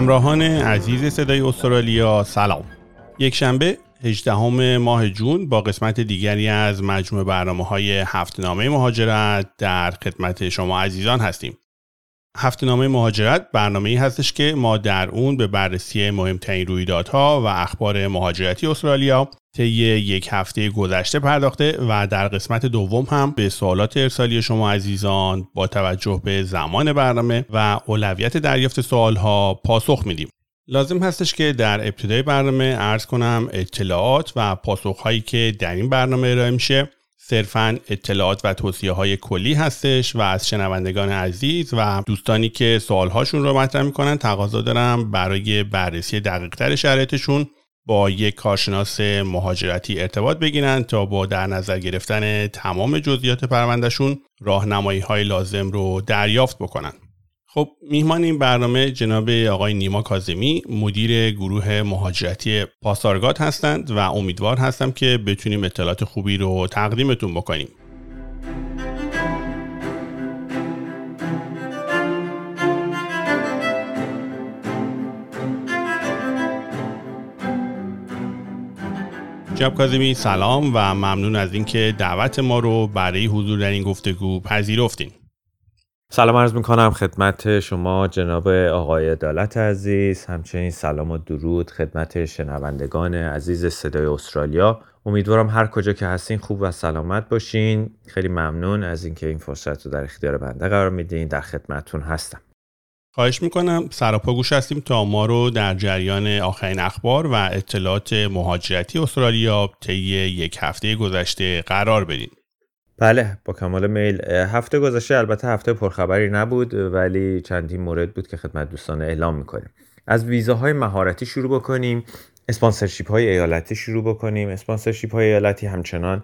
همراهان عزیز صدای استرالیا سلام. یک شنبه 18 ماه جون با قسمت دیگری از مجموع برنامه‌های هفته‌نامه مهاجرت در خدمت شما عزیزان هستیم. هفته‌نامه مهاجرت برنامه‌ای هستش که ما در اون به بررسی مهمترین رویدادها و اخبار مهاجرتی استرالیا طی یک هفته گذشته پرداخته و در قسمت دوم هم به سوالات ارسالی شما عزیزان با توجه به زمان برنامه و اولویت دریافت سوالها پاسخ میدیم. لازم هستش که در ابتدای برنامه عرض کنم اطلاعات و پاسخهایی که در این برنامه ارائه میشه صرفاً اطلاعات و توصیه‌های کلی هستش و از شنوندگان عزیز و دوستانی که سوالهاشون رو مطرح میکنن تقاضا دارم برای بررسی دقیق‌تر شرایطشون با یک کارشناس مهاجرتی ارتباط بگیرن تا با در نظر گرفتن تمام جزئیات پروندهشون راهنمایی‌های لازم رو دریافت بکنن. خب میهمان این برنامه جناب آقای نیما کاظمی مدیر گروه مهاجرتی پاسارگاد هستند و امیدوار هستم که بتونیم اطلاعات خوبی رو تقدیمتون بکنیم. جناب کاظمی سلام و ممنون از اینکه دعوت ما رو برای حضور در این گفتگو پذیرفتین. سلام عرض میکنم خدمت شما جناب آقای عدالت عزیز، همچنین سلام و درود خدمت شنوندگان عزیز صدای استرالیا. امیدوارم هر کجا که هستین خوب و سلامت باشین. خیلی ممنون از اینکه این فرصت رو در اختیار بنده قرار میدین. در خدمتتون هستم. خواهش میکنم سراپا گوش هستیم تا ما رو در جریان آخرین اخبار و اطلاعات مهاجرتی استرالیا طی یک هفته گذشته قرار بدین. بله با کمال میل. هفته گذشته البته هفته پرخبری نبود ولی چندین مورد بود که خدمت دوستان اعلام میکنیم. از ویزاهای مهارتی شروع بکنیم، اسپانسرشیپ های ایالتی شروع بکنیم. اسپانسرشیپ های ایالتی همچنان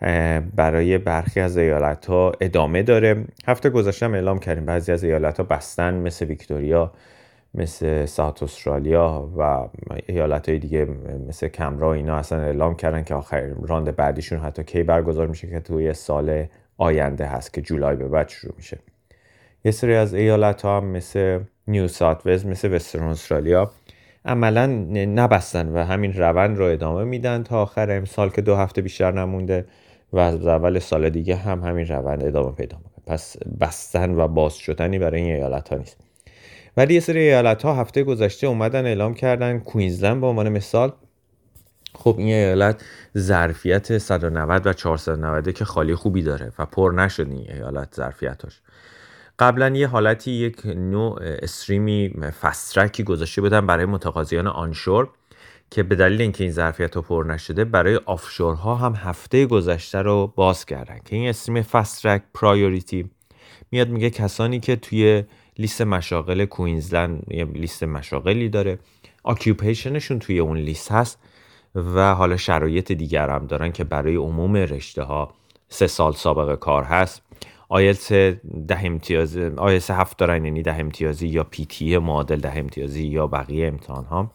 برای برخی از ایالت ها ادامه داره. هفته گذشته هم اعلام کردیم بعضی از ایالت ها بستن، مثل ویکتوریا، مثل ساوت استرالیا و ایالت های دیگه مثل کمبرا. اینا اصلا اعلام کردن که آخرین راند بعدیشون حتی کی برگزار میشه که توی سال آینده هست که جولای به بعد شروع میشه. یه سری از ایالت ها هم مثل نیو ساوت ولز، مثل وسترن استرالیا عملا نبستن و همین روند رو ادامه میدن تا آخر امسال که 2 هفته بیشتر نمونده و از اول سال دیگه هم همین روند ادامه پیدا میکنه. پس بستن و باز شدنی برای این ایالت ها نیست. ولی یه سری ایالت ها هفته گذشته اومدن اعلام کردن، کوینزلند به عنوان مثال. خب این ایالت ظرفیت 190 و 490 که خالی خوبی داره و پر نشد این ایالت ظرفیتاش. قبلا یه حالتی یک نوع استریمی فست ترکی گذاشته بودن برای متقاضیان آنشور که به دلیل اینکه این ظرفیت ها پر نشده برای آفشورها هم هفته گذشته رو باز کردن که این استریم فست ترک پرایوریتی میاد میگه کسانی که توی لیست مشاغل کوینزلند یه لیست مشاغلی داره، اکیوپیشنشون توی اون لیست هست و حالا شرایط دیگر هم دارن که برای عموم رشته ها 3 سال سابقه کار هست، آیلتس 10 امتیازی، آیلتس 7 دارن یعنی 10 امتیازی یا پی تی معادل 10 امتیازی یا بقیه امتحان ها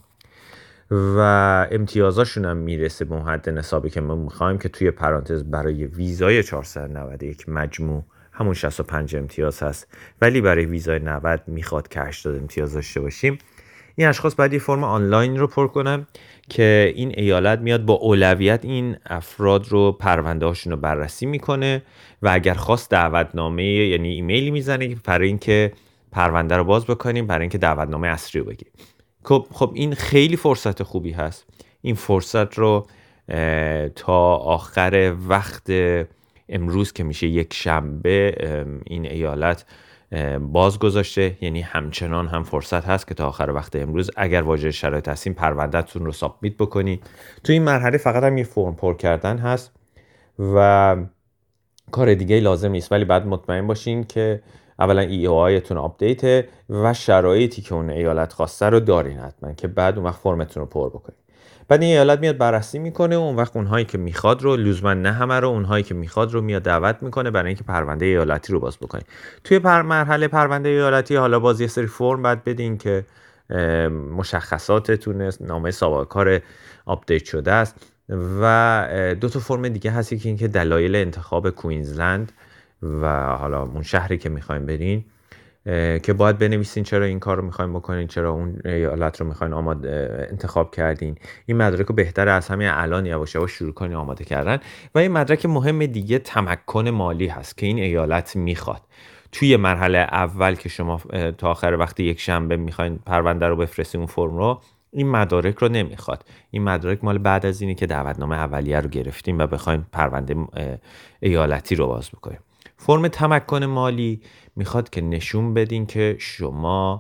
و امتیازاشون هم میرسه به اون حد نصابی که ما میخوایم که توی پرانتز برای ویزای 491 مجموع همون 65 امتیاز هست ولی برای ویزای 90 میخواد که 80 امتیاز داشته باشیم. این اشخاص باید یه فرم آنلاین رو پر کنن که این ایالت میاد با اولویت این افراد رو پرونده هاشون رو بررسی میکنه و اگر خواست دعوتنامه یعنی ایمیلی میزنه برای اینکه پرونده رو باز بکنیم، برای اینکه دعوتنامه اصلی رو بگیریم. خب این خیلی فرصت خوبی هست. این فرصت رو تا آخر وقت امروز که میشه یک شنبه این ایالت باز گذاشته، یعنی همچنان هم فرصت هست که تا آخر وقت امروز اگر واجد شرایط هستین پروندهتون رو سابمیت بکنید. تو این مرحله فقط هم یه فرم پر کردن هست و کار دیگه لازم نیست، ولی بعد مطمئن باشین که اولا EOI تون آپدیت و شرایطی که اون ایالت خواسته رو دارین حتما که بعد اون وقت فرمتون رو پر بکنید. بعد این ایالت میاد بررسی میکنه و اون وقت اونهایی که میخواد رو، لزوما نه همه رو، اونهایی که میخواد رو میاد دعوت میکنه برای اینکه پرونده ایالتی رو باز بکنید. توی مرحله پرونده ایالتی حالا باز یه سری فرم بعد بدین که مشخصاتتون، نامه سابقه کار آپدیت شده است و 2 تا فرم دیگه هستی که اینکه دلایل انتخاب کوینزلند و حالا اون شهری که میخوایم برین که باید بنویسین چرا این کار رو میخواین بکنین، چرا اون ایالت رو میخواین انتخاب کردین. این مدرک رو بهتره از همین الان یواش یواش شروع کنین آماده کردن. و این مدرک مهم دیگه تمکن مالی هست که این ایالت میخواد. توی مرحله اول که شما تا آخر وقت یک شنبه میخواین پرونده رو بفرستین اون فرم رو، این مدارک رو نمیخواد. این مدارک مال بعد از اینه که دعوتنامه اولیه رو گرفتیم و بخوایم پرونده ایالتی رو باز بکنیم. فرم تمکن مالی میخواد که نشون بدین که شما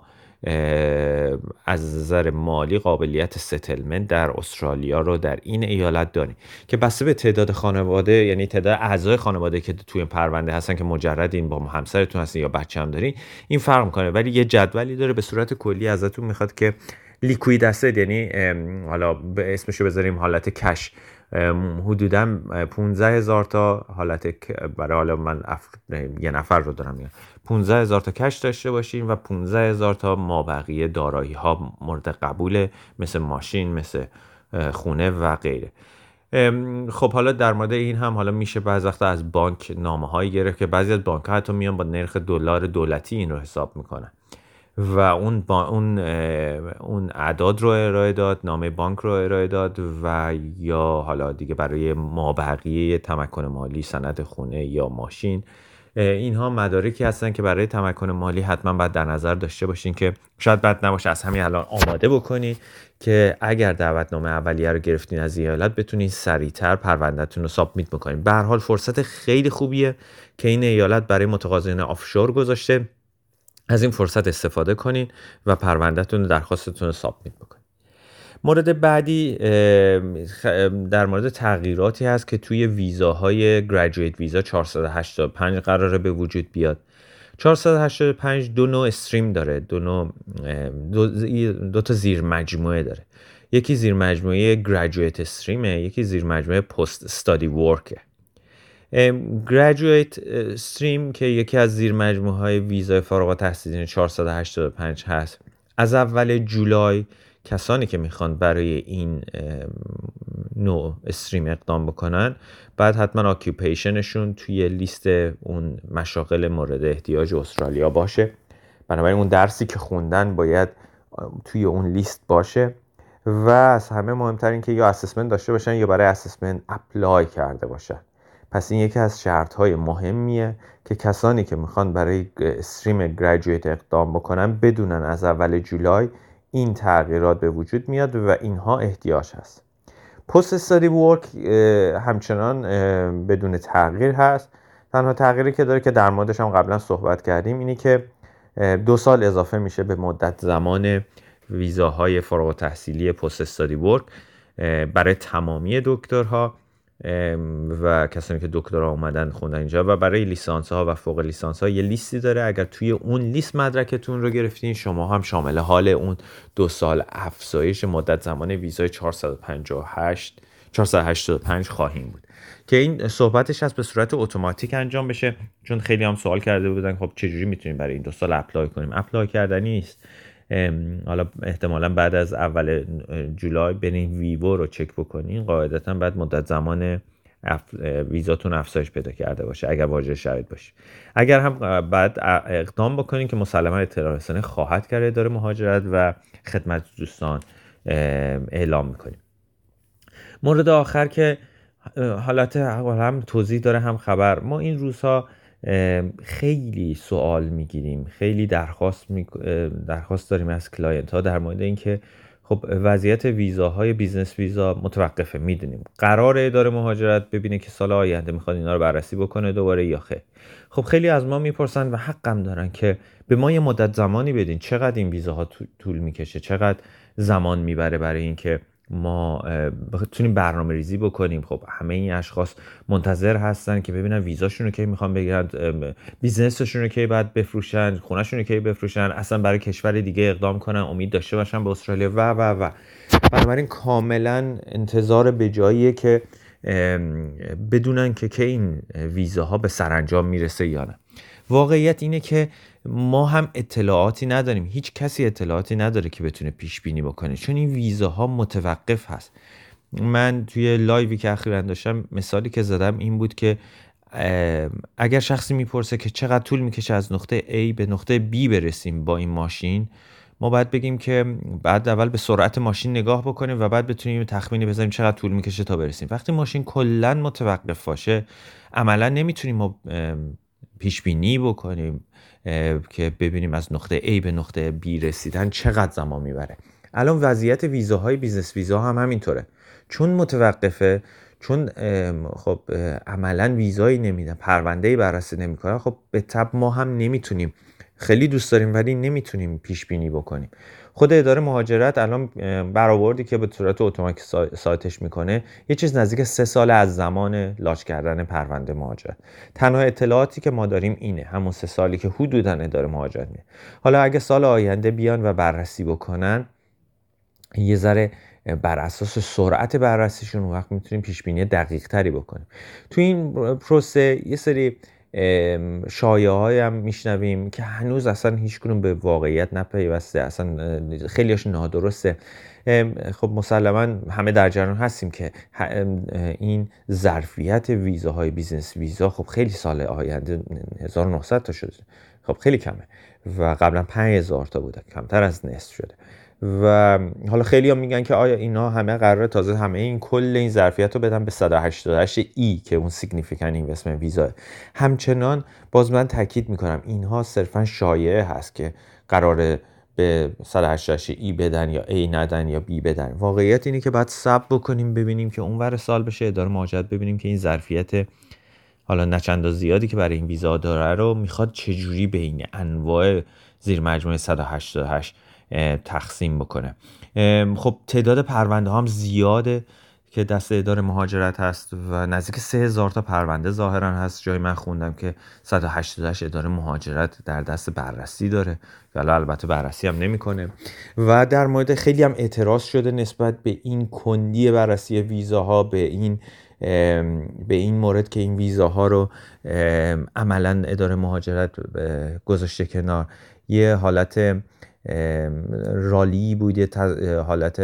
از نظر مالی قابلیت ستلمنت در استرالیا رو در این ایالت دارین، که بسته به تعداد خانواده، یعنی تعداد اعضای خانواده که توی پرونده هستن که مجردین، با همسرتون هستین یا بچه هم دارین، این فرق میکنه. ولی یه جدولی داره به صورت کلی ازتون میخواد که لیکوید اسید، یعنی حالا به اسمشو بذاریم حالت کش، حدوداً 15,000 تا حالت، برای حالا من یه نفر رو دارم میگم، 15,000 تا کش داشته باشین و 15,000 تا مابقی دارایی ها مورد قبول، مثل ماشین، مثل خونه و غیره. خب حالا در مورد این هم حالا میشه بعضی وقتا از بانک نامه هایی گرفت که بعضی از بانک ها حتی میان با نرخ دلار دولتی این رو حساب میکنن و اون اعداد رو ارائه داد، نامه بانک رو ارائه داد و یا حالا دیگه برای مابقی تمکن مالی سند خونه یا ماشین. اینها مدارکی هستن که برای تمکن مالی حتما باید در نظر داشته باشین که شاید بد نباشه از همین الان آماده بکنید که اگر دعوتنامه اولیه رو گرفتین از ایالت بتونین سریعتر پروندهتون رو سابمیت بکنین. به هر حال فرصت خیلی خوبیه که این ایالت برای متقاضیان آفشور گذاشته. از این فرصت استفاده کنین و پروندهتون رو، درخواستتون رو سابمیت بکنین. مورد بعدی در مورد تغییراتی هست که توی ویزاهای گریجویت ویزا 485 قراره به وجود بیاد. 485 دو نوع استریم داره، دو تا زیر مجموعه داره. یکی زیر مجموعه گریجویت استریمه، یکی زیر مجموعه پست استادی ورکه. گریجویت استریم که یکی از زیر مجموعه های ویزای فارغ التحصیلین 485 هست، از اول جولای کسانی که میخوان برای این نوع استریم اقدام بکنن بعد حتما آکیوپیشنشون توی لیست اون مشاغل مورد احتیاج استرالیا باشه. بنابراین اون درسی که خوندن باید توی اون لیست باشه و از همه مهمتر این که یا اسسمنت داشته باشن یا برای اسسمنت اپلای کرده باشن. پس این یکی از شرط‌های مهمیه که کسانی که میخوان برای استریم گریجویت اقدام بکنن بدونن از اول جولای این تغییرات به وجود میاد و اینها احتیاج هست. پست استادی ورک همچنان بدون تغییر هست. تنها تغییری که داره که در موردش هم قبلا صحبت کردیم اینی که 2 سال اضافه میشه به مدت زمان ویزاهای فارغ التحصیلی پست استادی ورک برای تمامی دکترها و کسانی که دکترا اومدن خوندن اینجا، و برای لیسانس ها و فوق لیسانس ها یه لیستی داره. اگر توی اون لیست مدرکتون رو گرفتین شما هم شامل حال اون 2 سال افزایش مدت زمان ویزای 485 خواهیم بود که این صحبتش هست به صورت اتوماتیک انجام بشه، چون خیلی هم سوال کرده بودن خب چجوری میتونیم برای این 2 سال اپلای کنیم. اپلای کردنی نیست. حالا احتمالاً بعد از اول جولای برین ویو رو چک بکنین، قاعدتاً بعد مدت زمان ویزاتون افزایش پیدا کرده باشه اگر واجد شرایط باشه. اگر هم بعد اقدام بکنین که مسلماً اطلاع رسانی خواهد کرد اداره مهاجرت و خدمت دوستان اعلام میکنیم. مورد آخر که حالت هم توضیح داره هم خبر، ما این روزها خیلی سوال میگیریم، خیلی درخواست داریم از کلاینت ها در مورد اینکه خب وضعیت ویزاهای بیزنس ویزا متوقفه. میدونیم قرار اداره مهاجرت ببینه که سال آینده میخواد اینا رو بررسی بکنه دوباره یا خیر. خب خیلی از ما میپرسن و حقم دارن که به ما یه مدت زمانی بدین، چقدر این ویزاها طول میکشه، چقدر زمان میبره برای اینکه ما بتونیم برنامه ریزی بکنیم. خب همه این اشخاص منتظر هستن که ببینن ویزاشون رو کی میخوان بگیرن، بیزنسشون رو کی بعد بفروشن، خونه‌شون رو کی بفروشن، اصلا برای کشور دیگه اقدام کنن، امید داشته باشن به استرالیا و بنابراین کاملا انتظار به جاییه که بدونن که این ویزاها به سرانجام میرسه یا نه. واقعیت اینه که ما هم اطلاعاتی نداریم، هیچ کسی اطلاعاتی نداره که بتونه پیش بینی بکنه، چون این ویزاها متوقف هست. من توی لایوی که اخیراً داشتم مثالی که زدم این بود که اگر شخصی میپرسه که چقدر طول میکشه از نقطه A به نقطه B برسیم با این ماشین، ما باید بگیم که بعد اول به سرعت ماشین نگاه بکنیم و بعد بتونیم تخمینی بزنیم چقدر طول میکشه تا برسیم. وقتی ماشین کلا متوقف باشه عملا نمیتونیم ما پیش بینی بکنیم که ببینیم از نقطه A به نقطه B رسیدن چقدر زمان میبره. الان وضعیت ویزاهای بیزنس ویزا هم همینطوره، چون متوقفه، چون خب عملا ویزایی نمیدن، پرونده‌ای بررسی نمیکنن، خب به تبع ما هم نمیتونیم، خیلی دوست داریم ولی نمیتونیم پیش بینی بکنیم. خود اداره مهاجرت الان برآوردی که به صورت اتوماتیک سایتش میکنه یه چیز نزدیک 3 سال از زمان لاچ کردن پرونده مهاجرت. تنها اطلاعاتی که ما داریم اینه، همون 3 سالی که حدوداً اداره مهاجرت میه. حالا اگه سال آینده بیان و بررسی بکنن یه ذره بر اساس سرعت بررسیشون اون وقت میتونیم پیش بینی دقیق تری بکنیم. تو این پروسه یه سری شایعه‌ای هم میشنویم که هنوز اصلا هیچ کدوم به واقعیت نپیوسته، اصلا خیلیش نادرسته. خب مسلما همه در جریان هستیم که این ظرفیت ویزاهای بیزنس ویزا خب خیلی سال آینده 1900 تا شده، خب خیلی کمه و قبلا 5000 تا بوده، کمتر از نصف شده. و حالا خیلی هم میگن که آیا اینا همه قراره تازه همه این کل این ظرفیت رو بدن به 188 ای که اون سیگنیفیکانت اینوستمنت ویزا. همچنان باز من تاکید میکنم اینها صرفا شایعه هست که قراره به 188 ای بدن یا ای ندن یا بی بدن. واقعیت اینه که باید صبر بکنیم ببینیم که اونور سال بشه اداره مهاجرت ببینیم که این ظرفیت حالا نچندان زیادی که برای این ویزا داره رو میخواد چجوری بین انواع زیر مجموعه 188 تقسیم بکنه. خب تعداد پرونده هم زیاده که دست اداره مهاجرت هست و نزدیک 3000 تا پرونده ظاهرا هست. جای من خوندم که 188 اداره مهاجرت در دست بررسی داره، ولی البته بررسی هم نمیکنه. و در مورد خیلی هم اعتراض شده نسبت به این کندی بررسی ویزاها، به این مورد که این ویزاها رو عملا اداره مهاجرت گذاشته کنار. یه حالت رالی بود، یه حالت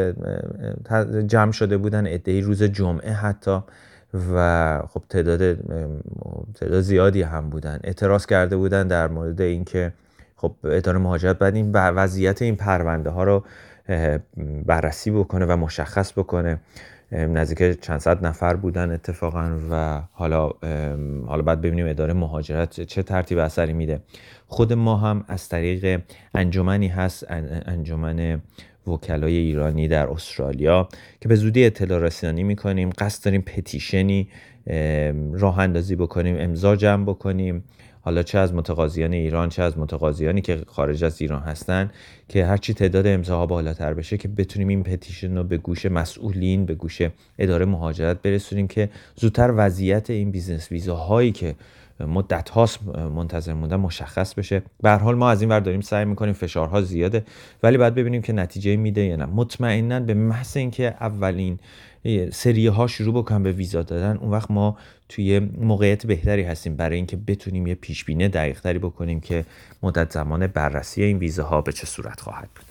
جمع شده بودن عده‌ای روز جمعه حتی و خب تعداد زیادی هم بودن اعتراض کرده بودن در مورد اینکه خب اداره مهاجرت بعد این وضعیت این پرونده ها رو بررسی بکنه و مشخص بکنه. نزدیک چند صد نفر بودن اتفاقا و حالا بعد ببینیم اداره مهاجرت چه ترتیب اثری میده. خود ما هم از طریق انجمنی هست، انجمن وکلای ایرانی در استرالیا، که به زودی اطلاع رسانی میکنیم. قصد داریم پتیشنی راه اندازی بکنیم، امضا جمع بکنیم، حالا چه از متقاضیان ایران چه از متقاضیانی که خارج از ایران هستن، که هرچی تعداد امضاها بالاتر بشه که بتونیم این پتیشن رو به گوش مسئولین، به گوش اداره مهاجرت برسونیم که زودتر وضعیت این بیزنس ویزاهایی که مدت هاست منتظر موندن مشخص بشه. به هر حال ما از این ور داریم سعی میکنیم، فشارها زیاده ولی بعد ببینیم که نتیجه میده یا نه. مطمئناً به محض اینکه اولین سریه ها شروع بکنن به ویزا دادن، اون وقت ما توی موقعیت بهتری هستیم برای اینکه بتونیم یه پیش بینی دقیق تری بکنیم که مدت زمان بررسی این ویزاها به چه صورت خواهد بود.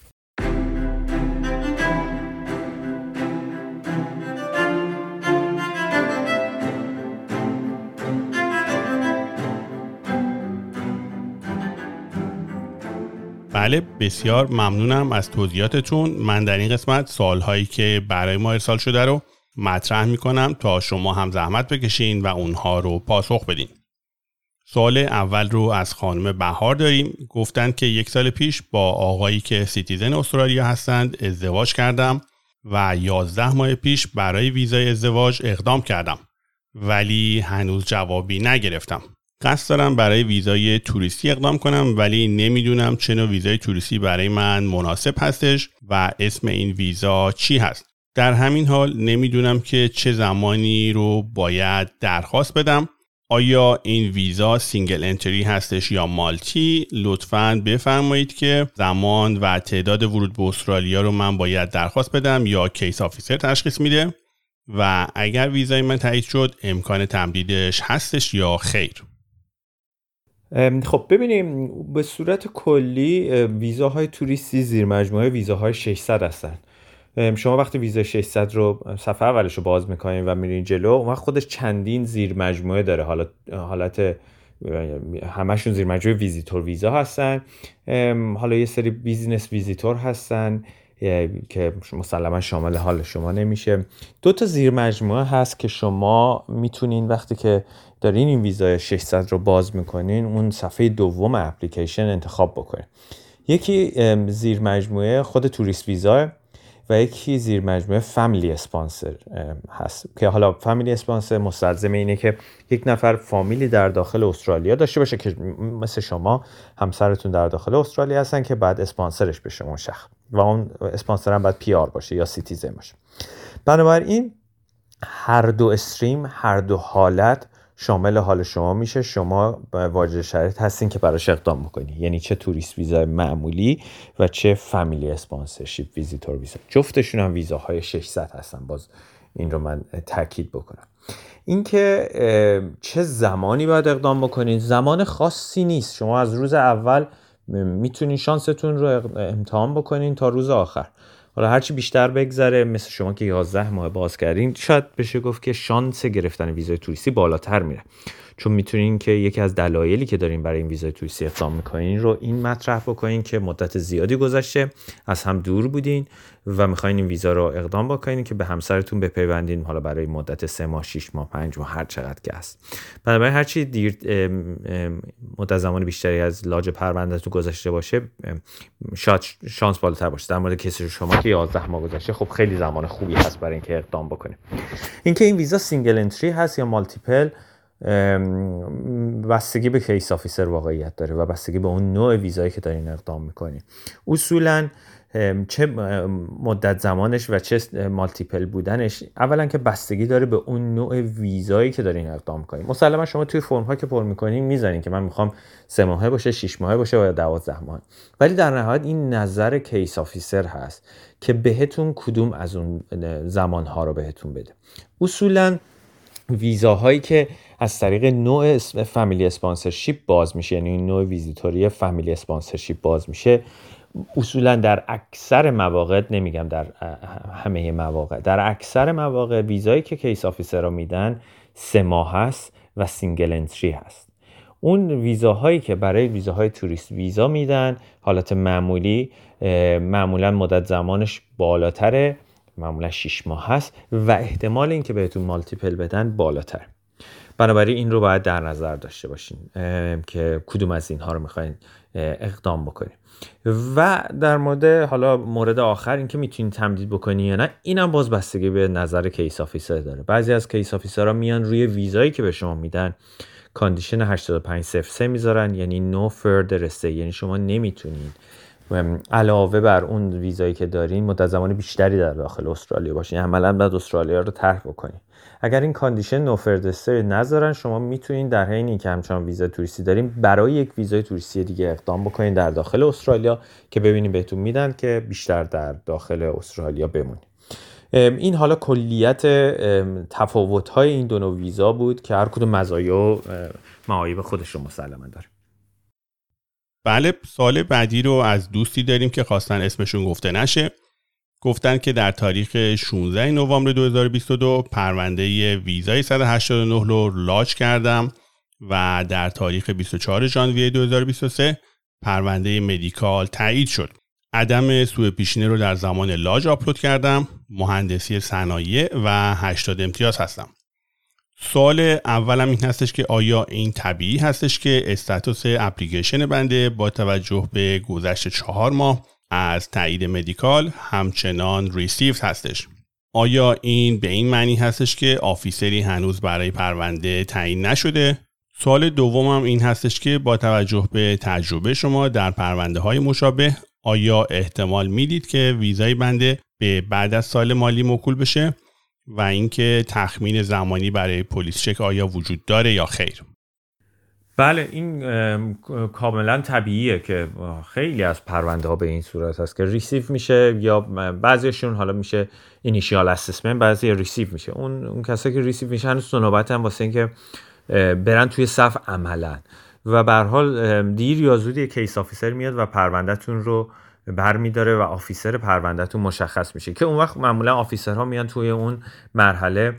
بله، بسیار ممنونم از توضیحاتتون. من در این قسمت سوالهایی که برای ما ارسال شده رو مطرح میکنم تا شما هم زحمت بکشین و اونها رو پاسخ بدین. سوال اول رو از خانم بهار داریم. گفتن که 1 سال پیش با آقایی که سیتیزن استرالیا هستند ازدواج کردم و 11 ماه پیش برای ویزای ازدواج اقدام کردم ولی هنوز جوابی نگرفتم. قصد دارم برای ویزای توریستی اقدام کنم ولی نمیدونم چه نوع ویزای توریستی برای من مناسب هستش و اسم این ویزا چی هست. در همین حال نمیدونم که چه زمانی رو باید درخواست بدم. آیا این ویزا سینگل انتری هستش یا مالتی؟ لطفاً بفرمایید که زمان و تعداد ورود به استرالیا رو من باید درخواست بدم یا کیس آفیسر تشخیص میده و اگر ویزای من تایید شد امکان تمدیدش هستش یا خیر. خب ببینیم، به صورت کلی ویزاهای توریستی زیر مجموعه ویزاهای 600 هستن شما وقتی ویزای 600 رو صفحه اولش رو باز میکنین و میرین جلو، اون وقت خودش چندین زیر مجموعه داره. حالت همشون زیر مجموعه ویزیتور ویزا هستن. حالا یه سری بیزینس ویزیتور هستن که مسلما شامل حال شما نمیشه. 2 تا زیر مجموعه هست که شما میتونین وقتی که دارین این ویزای 600 رو باز میکنین اون صفحه دوم اپلیکیشن انتخاب بکنین. یکی زیر مجموعه خود توریست ویزا و یکی زیر مجموعه فامیلی اسپانسر هست که حالا فامیلی اسپانسر مستلزم اینه که یک نفر فامیلی در داخل استرالیا داشته باشه که مثل شما همسرتون در داخل استرالیا هستن که بعد اسپانسرش بشه اون شخص و اون اسپانسر هم باید پی آر باشه یا سیتیزن باشه. بنابراین هر دو استریم، هر دو حالت شامل حال شما میشه. شما واجد شرایط هستین که براش اقدام بکنی، یعنی چه توریست ویزا معمولی و چه فامیلی اسپانسرشیپ ویزیتور ویزا. جفتشون هم ویزاهای 600 هستن. باز این رو من تاکید بکنم. اینکه چه زمانی باید اقدام بکنید، زمان خاصی نیست. شما از روز اول میتونین شانستون رو امتحان بکنین تا روز آخر. حالا هرچی بیشتر بگذره، مثل شما که 11 ماه باز کردین، شاید بشه گفت که شانس گرفتن ویزای توریستی بالاتر میره، چون میتونین که یکی از دلایلی که دارین برای این ویزای توریستی اقدام میکنین رو این مطرح بکنین که مدت زیادی گذشته، از هم دور بودین و میخواین این ویزا رو اقدام بکنین که به همسرتون بپیوندین، حالا برای مدت 3 ماه، 6 ماه، 5 ماه، هر چقدر که هست. بنابراین هرچی دیر مدت زمان بیشتری از لاج پروندهتون گذشته باشه، شاید شانس بالاتر باشه. در مورد کسی شما که 11 ماه گذشته، خب خیلی زمان خوبی هست برای اینکه اقدام بکنید. اینکه این ویزا سینگل انتری هست یا مالتیپل، بستگی به کیس آفیسر واقعیت داره و بستگی به اون نوع ویزایی که دارین اقدام میکنین. اصولاً چه مدت زمانش و چه مالتیپل بودنش، اولا که بستگی داره به اون نوع ویزایی که دارین اقدام میکنین. مسلما شما توی فرم ها که پر میکنین میذارین که من میخوام 3 ماهه باشه، 6 ماهه باشه یا 12 ماهه، ولی در نهایت این نظر کیس آفیسر هست که بهتون کدوم از اون زمان ها رو بهتون بده. اصولاً ویزاهایی که از طریق نوع فامیلی اسپانسرشیپ باز میشه، یعنی نوع ویزیتوری فامیلی اسپانسرشیپ باز میشه، اصولا در اکثر مواقع، نمیگم در همه مواقع، در اکثر مواقع ویزایی که کیس آفیسر رو میدن 3 ماه هست و سینگل انتری هست. اون ویزاهایی که برای ویزاهای توریست ویزا میدن حالت معمولی، معمولا مدت زمانش بالاتره، معمولا 6 ماه هست و احتمال این که بهتون مالتیپل بدن بالاتر. بنابراین این رو باید در نظر داشته باشین که کدوم از اینها رو میخواین اقدام بکنین. و در مورد آخر، این که میتونین تمدید بکنی یا نه، اینم باز بستگی به نظر کیس آفیسر داره. بعضی از کیس آفیسرها میان روی ویزایی که به شما میدن کاندیشن 8503 میذارن، یعنی no further stay، یعنی شما نمیتونین علاوه بر اون ویزایی که دارین مدت زمان بیشتری در داخل استرالیا باشین، عملاً بعد استرالیا رو ترک بکنین. اگر این کاندیشن نو فردر استی نذارن، شما میتونین در حین اینکه همچنان ویزا توریستی دارین برای یک ویزای توریستی دیگه اقدام بکنین در داخل استرالیا که ببینین بهتون میدن که بیشتر در داخل استرالیا بمونین. این حالا کلیت تفاوت‌های این دو نوع ویزا بود که هر کدوم مزایا و معایب خودش رو مسلماً داره. بله، سوال بعدی رو از دوستی داریم که خواستن اسمشون گفته نشه. گفتن که در تاریخ 16 نوامبر 2022 پرونده ویزای 189 رو لاج کردم و در تاریخ 24 ژانویه 2023 پرونده مدیکال تایید شد. عدم سوء پیشینه رو در زمان لاج آپلود کردم. مهندسی صنایع و 80 امتیاز هستم. سوال اولم این هستش که آیا این طبیعی هستش که استاتوس اپلیکیشن بنده با توجه به گذشت 4 ماه از تایید مدیکال همچنان ریسیو هستش؟ آیا این به این معنی هستش که آفیسری هنوز برای پرونده تعیین نشده؟ سوال دومم این هستش که با توجه به تجربه شما در پرونده های مشابه، آیا احتمال میدید که ویزای بنده به بعد از سال مالی موکول بشه؟ و اینکه تخمین زمانی برای پلیس چک آیا وجود داره یا خیر؟ بله، این کاملا طبیعیه که خیلی از پرونده ها به این صورت هست که ریسیو میشه، یا بعضیشون حالا میشه اینیشیال اسسمنت، بعضی ریسیو میشه. اون کسایی که ریسیو میشن هنوز نوبت هم واسه این که برن توی صف عملا، و به هر حال دیر یا زود کیس آفیسر میاد و پروندهتون رو برمی‌داره و آفیسر پروندهتون مشخص میشه که اون وقت معمولا آفیسرها میان توی اون مرحله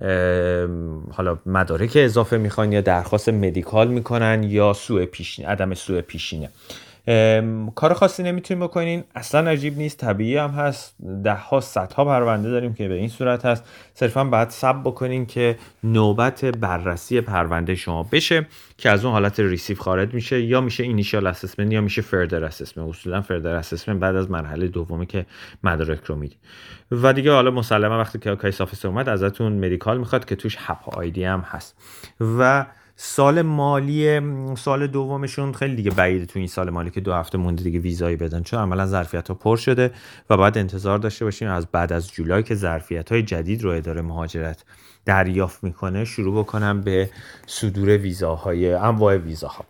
حالا مدارک اضافه میخوان یا درخواست مدیکال میکنن یا عدم سوء پیشینه. کار خاصی نمیتونیم بکنین، اصلا عجیب نیست، طبیعی هم هست. ده ها صدها پرونده داریم که به این صورت هست. صرفا باید صبر بکنین که نوبت بررسی پرونده شما بشه که از اون حالت ریسیو خارج میشه، یا میشه اینیشیال اسسمنت یا میشه فردر اسسمنت. اصولا فردر اسسمنت بعد از مرحله دومی که مدارک رو میدی و دیگه حالا مسلما وقتی که کیس آفیسر اومد ازتون مدیکال میخواد که توش هپ آیدی هم هست. و سال مالی سال دومشون خیلی دیگه بعیده تو این سال مالی که 2 هفته مونده دیگه ویزایی بدن، چون عملا ظرفیت‌ها پر شده و باید انتظار داشته باشیم از بعد از جولای که ظرفیت‌های جدید رو اداره مهاجرت دریافت میکنه شروع بکنم به صدور ویزاهای انواع ویزاها.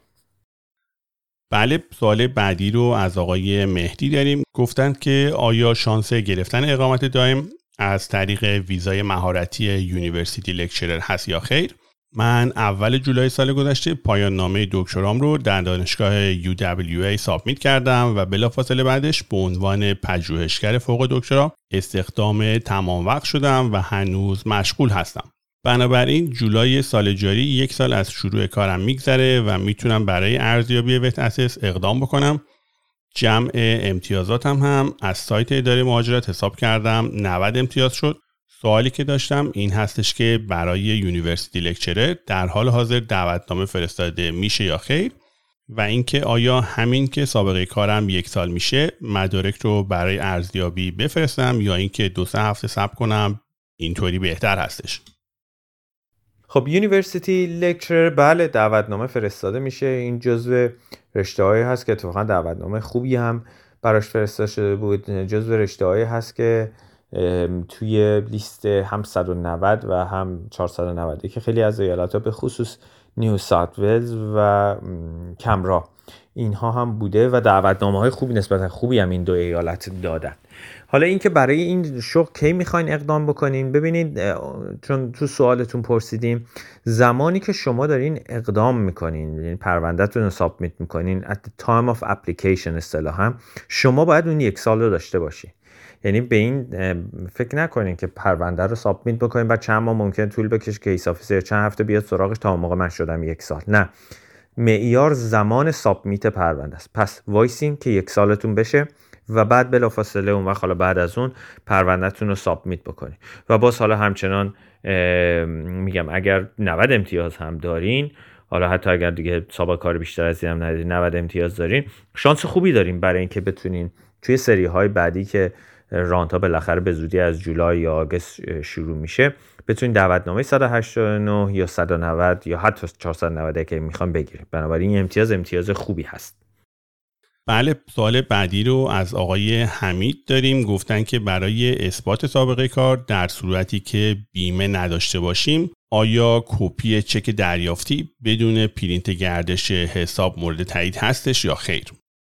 بله، سوال بعدی رو از آقای مهدی داریم. گفتند که آیا شانس گرفتن اقامت دائم از طریق ویزای مهارتی یونیورسیتی لکچرر هست یا خیر؟ من اول جولای سال گذشته پایان نامه دکترام رو در دانشگاه UWA سابمیت کردم و بلافاصله بعدش به عنوان پژوهشگر فوق دکترا استخدام تمام وقت شدم و هنوز مشغول هستم. بنابراین جولای سال جاری 1 سال از شروع کارم میگذره و میتونم برای ارزیابی وت اسس اقدام بکنم. جمع امتیازاتم هم از سایت اداره مهاجرت حساب کردم 90 امتیاز شد. سوالی که داشتم این هستش که برای یونیورسیتی لکچرر در حال حاضر دعوتنامه فرستاده میشه یا خیر، و اینکه آیا همین که سابقه کارم 1 سال میشه مدارک رو برای ارزیابی بفرستم یا اینکه 2-3 هفته صبر کنم، اینطوری بهتر هستش؟ خب یونیورسیتی لکچرر بله دعوتنامه فرستاده میشه. این جزو رشته‌هایی هست که اتفاقا دعوتنامه خوبی هم براش فرستاده شده بود. جزو رشته‌هایی هست که توی لیست هم 190 و هم 490 که خیلی از ایالت‌ها به خصوص نیو ساوت ولز و کمرا اینها هم بوده و دعوتنامه‌های خوبی نسبتا خوبی هم این 2 ایالت دادن. حالا اینکه برای این شغل کی میخواین اقدام بکنین، ببینید چون تو سوالتون پرسیدیم زمانی که شما دارین اقدام میکنین، یعنی پروندهتون رو سابمیت میکنین at the time of application اصطلاحاً، شما باید اون 1 سال رو داشته باشین. یعنی به این فکر نکنین که پرونده رو سابمیت بکنین بعد چند ماه ممکن طول بکشه که کیس آفیسر چند هفته بیاد سراغش تا موقع من شدم 1 سال. نه، معیار زمان سابمیت پرونده است. پس وایسین که 1 سالتون بشه و بعد بلافاصله اون وقت حالا بعد از اون پروندهتون رو سابمیت بکنین. و باز حالا همچنان میگم اگر 90 امتیاز هم دارین، حالا حتی اگر دیگه سابقه کار بیشتر از این هم ندارین 90 امتیاز دارین، شانس خوبی دارین برای اینکه بتونین توی سری های بعدی که رانتا بالاخره به زودی از جولای یا آگوست شروع میشه بتونین دعوتنامه 189 یا 190 یا حتی 490 که میخوان بگیرید. بنابراین این امتیاز خوبی هست. بله، سوال بعدی رو از آقای حمید داریم. گفتن که برای اثبات سابقه کار در صورتی که بیمه نداشته باشیم آیا کپی چک دریافتی بدون پرینت گردش حساب مورد تایید هستش یا خیر؟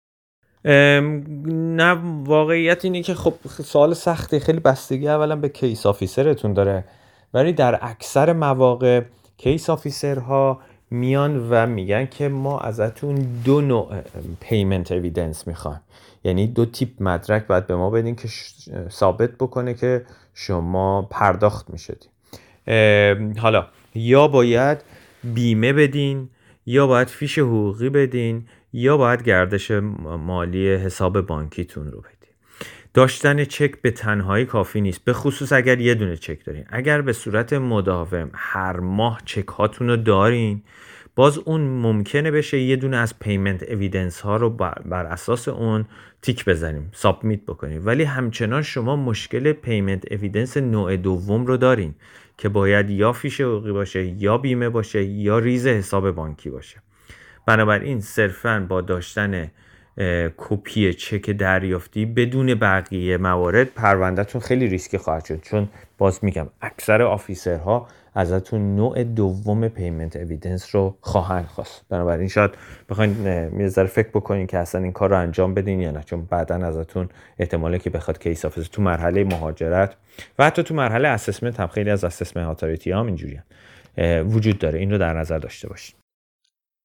نه، واقعیت اینه که خب سوال سخته، خیلی بستگی اولا به کیس آفیسرتون داره، ولی در اکثر مواقع کیس آفیسرها میان و میگن که ما ازتون 2 نوع پیمنت اویدنس میخوایم، یعنی 2 تیپ مدرک باید به ما بدین که ثابت بکنه که شما پرداخت میشدین. حالا یا باید بیمه بدین، یا باید فیش حقوقی بدین، یا باید گردش مالی حساب بانکیتون رو بدین. داشتن چک به تنهایی کافی نیست، به خصوص اگر یه دونه چک دارین. اگر به صورت مداوم هر ماه چک هاتون رو دارین، باز اون ممکنه بشه یه دونه از پیمنت اویدنس ها رو بر اساس اون تیک بزنیم، سابمیت بکنیم، ولی همچنان شما مشکل پیمنت اویدنس نوع دوم رو دارین که باید یا فیش حقوقی باشه، یا بیمه باشه، یا ریز حساب بانکی باشه. بنابراین صرفاً با داشتن کپی چک دریافتی بدون بقیه موارد پروندهتون خیلی ریسکی خواهد شد، چون باز میگم اکثر آفیسرها ازتون نوع دوم پیمنت اویدنس رو خواهند خواست. بنابراین شاید بخواید یه ذره فکر بکنین که اصلا این کار رو انجام بدین یا نه، چون بعداً ازتون احتماله که بخواد کیس آفیسر تو مرحله مهاجرت و حتی تو مرحله اسسمنت هم، خیلی از اسسمنت اتوریتی هم اینجوریه وجود داره، این رو در نظر داشته باشین.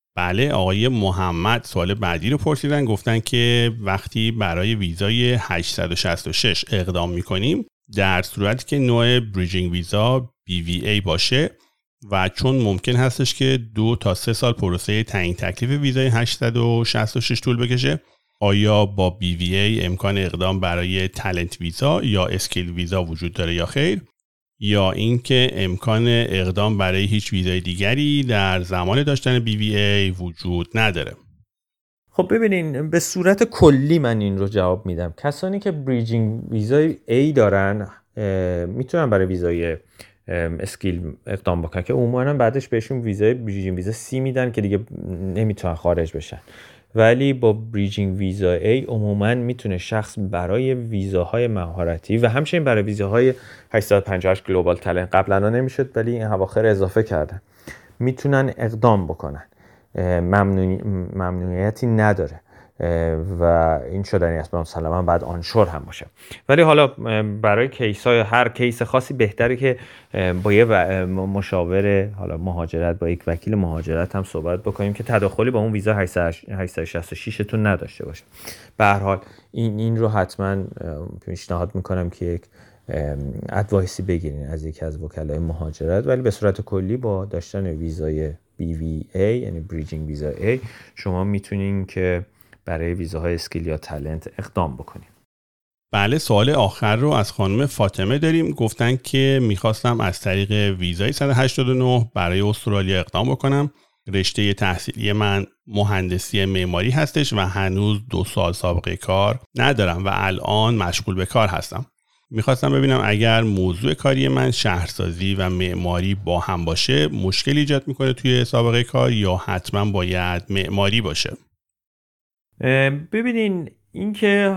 بله، آقای محمد سوال بعدی رو پرسیدن، گفتن که وقتی برای ویزای 866 اقدام میکنیم در صورتی که نوع بریجینگ ویزا BVA باشه و چون ممکن هستش که 2 تا 3 سال پروسه تعیین تکلیف ویزای 866 طول بکشه، آیا با BVA امکان اقدام برای تالنت ویزا یا اسکیل ویزا وجود داره یا خیر؟ یا اینکه امکان اقدام برای هیچ ویزای دیگری در زمان داشتن BVA وجود نداره؟ خب ببینین، به صورت کلی من این رو جواب میدم. کسانی که بریجینگ ویزای A دارن میتونن برای ویزای اسکیل اقدام بکنن که عموما بعدش بهشون ویزای بریجینگ ویزا C میدن که دیگه نمیتونن خارج بشن. ولی با بریجینگ ویزا A عموما میتونه شخص برای ویزاهای مهارتی و همچنین برای ویزاهای 858 گلوبال تالنت، قبلا نمیشد ولی این اواخر اضافه کردن، میتونن اقدام بکنن. ممنوعیتی نداره و این شدنی است، مثلا بعد آنشور هم باشه. ولی حالا برای کیس‌های هر کیس خاصی بهتره که با یه مشاور حالا مهاجرت، با یک وکیل مهاجرت هم صحبت بکنیم که تداخلی با اون ویزا 866 تون نداشته باشه. به هر حال این رو حتما پیشنهاد میکنم که یک ادوایسی بگیرین از یکی از وکلای مهاجرت. ولی به صورت کلی با داشتن ویزای BVA یعنی بریجینگ ویزا A شما میتونین که برای ویزاهای اسکیل یا تالنت اقدام بکنیم. بله، سوال آخر رو از خانم فاطمه داریم. گفتن که میخواستم از طریق ویزای 189 برای استرالیا اقدام بکنم. رشته تحصیلی من مهندسی معماری هستش و هنوز 2 سال سابقه کار ندارم و الان مشغول به کار هستم. میخواستم ببینم اگر موضوع کاری من شهرسازی و معماری با هم باشه مشکل ایجاد میکنه توی سابقه کار یا حتما باید معماری باشه؟ ببینین، این که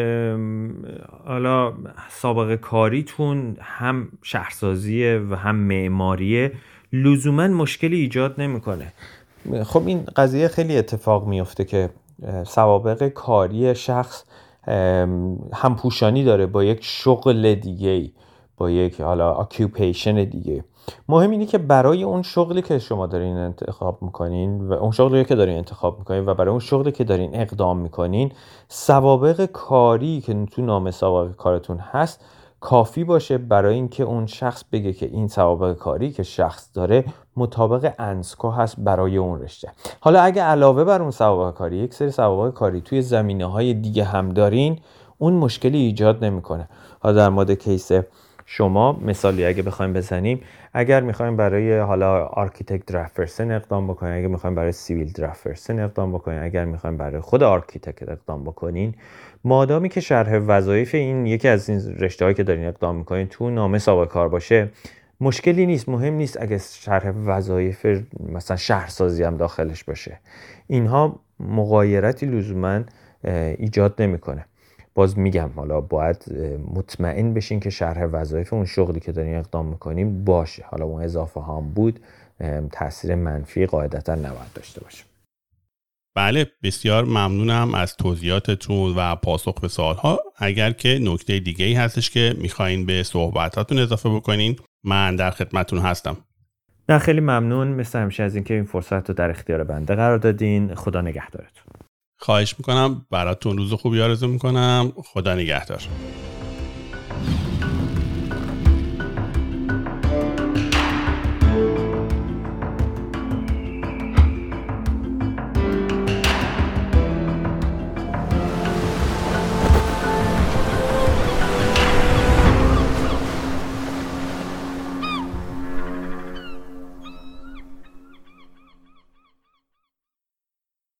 حالا سابقه کاریتون هم شهرسازیه و هم معماریه لزوما مشکلی ایجاد نمیکنه. خب این قضیه خیلی اتفاق میفته که سوابق کاری شخص همپوشانی داره با یک شغل دیگه، با یک حالا اکیوپیشن دیگه. مهم اینه که برای اون شغلی که شما دارین انتخاب میکنین و اون شغلی که دارین انتخاب میکنین و برای اون شغلی که دارین اقدام میکنین، سوابق کاری که تو نامه سوابق کارتون هست کافی باشه برای اینکه اون شخص بگه که این سوابق کاری که شخص داره مطابق انسکو هست برای اون رشته. حالا اگه علاوه بر اون سوابق کاری یک سری سوابق کاری توی زمینه‌های دیگه هم دارین، اون مشکلی ایجاد نمیکنه. حالا در مورد کیس شما مثالی اگه بخوایم بزنیم، اگر میخوایم برای حالا آرکیتکت درافت پرسن اقدام بکنین، اگه میخوایم برای سیویل درافت پرسن اقدام بکنین، اگر میخوایم برای خود آرکیتکت اقدام بکنین، مادامی که شرح وظایف این یکی از این رشته‌هایی که دارین اقدام میکنین تو نامه سابقه کار باشه، مشکلی نیست. مهم نیست اگه شرح وظایف مثلا شهرسازی هم داخلش باشه، اینها مغایرتی لزوما ایجاد نمیکنه. باز میگم حالا باید مطمئن بشین که شرح وظایف اون شغلی که دارین اقدام میکنین باشه. حالا اون اضافه هم بود تأثیر منفی قاعدتا نباید داشته باشه. بله، بسیار ممنونم از توضیحاتتون و پاسخ به سوالها. اگر که نکته دیگه‌ای هستش که میخواین به صحبتاتون اضافه بکنین، من در خدمتتون هستم. نه خیلی ممنون مثل همیشه از اینکه این فرصت رو در اختیار بنده قرار دادین. خدا نگهدارتون. خواهش میکنم، براتون روز خوبی آرزو میکنم. خدا نگهدار.